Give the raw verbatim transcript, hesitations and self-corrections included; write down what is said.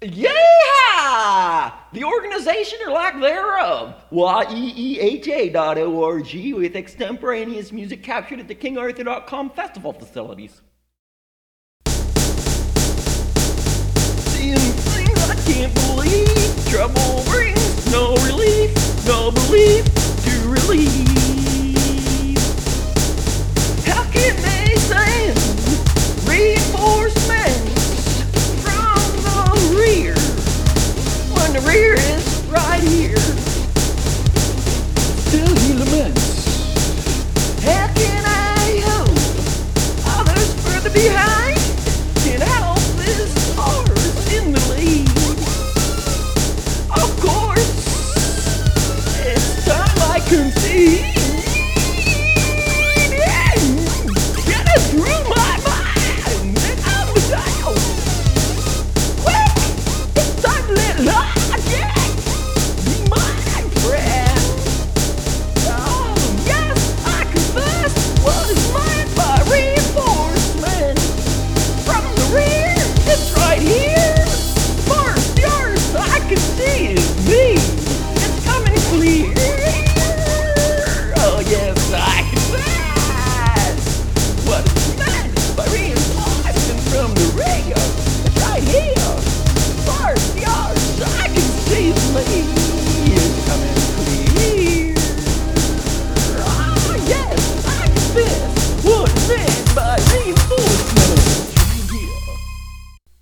Yeah! The organization or lack thereof, Y E E H A dot O R G, with extemporaneous music captured at the King Arthur dot com festival facilities. Seeing things I can't believe, trouble brings no relief, no belief to relieve.